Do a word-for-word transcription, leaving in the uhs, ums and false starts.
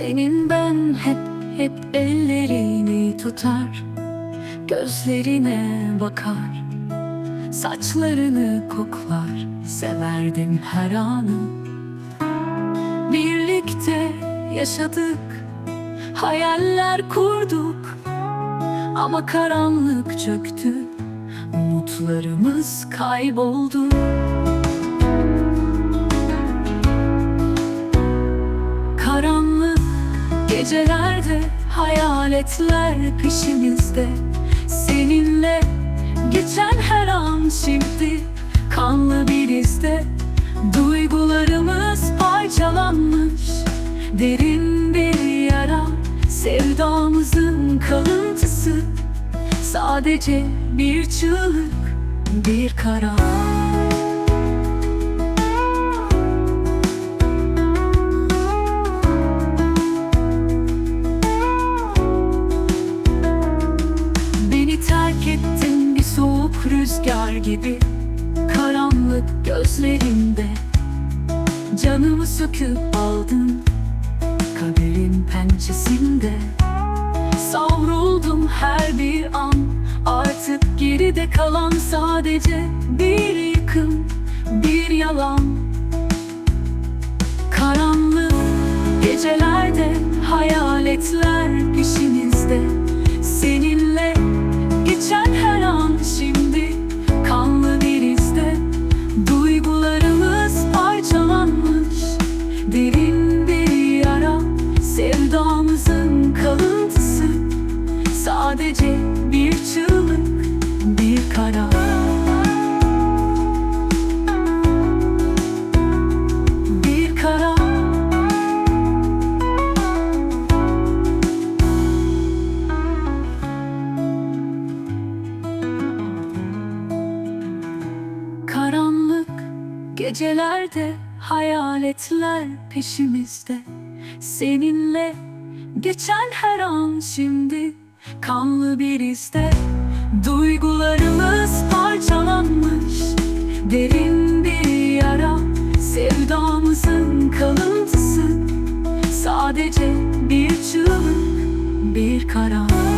Senin ben hep hep ellerini tutar, gözlerine bakar, saçlarını koklar, severdim her anı. Birlikte yaşadık, hayaller kurduk, ama karanlık çöktü, umutlarımız kayboldu. Karanlık gecelerde hayaletler peşimizde. Seninle geçen her an şimdi kanlı bir izde. Duygularımız parçalanmış, derin bir yara, sevdamızın kalıntısı. Sadece bir çığlık, bir karar. Terk ettin bir soğuk rüzgar gibi, karanlık gözlerinde. Canımı söküp aldın kaderin pençesinde. Savruldum her bir an, artık geride kalan sadece bir yıkım, bir yalan. Karanlık gecelerde hayaletler peşimizde. Seninle geçen her an şimdi kanlı bir izde. Duygularımız parçalanmış, derin bir yara, sevdamızın kalıntısı. Sadece bir çığlık, bir karar. Bir karar. Karanlık gecelerde hayaletler peşimizde. Seninle geçen her an şimdi kanlı bir izde. Duygularımız parçalanmış, derin bir yara, sevdamızın kalıntısı. Sadece bir çığlık, bir karar.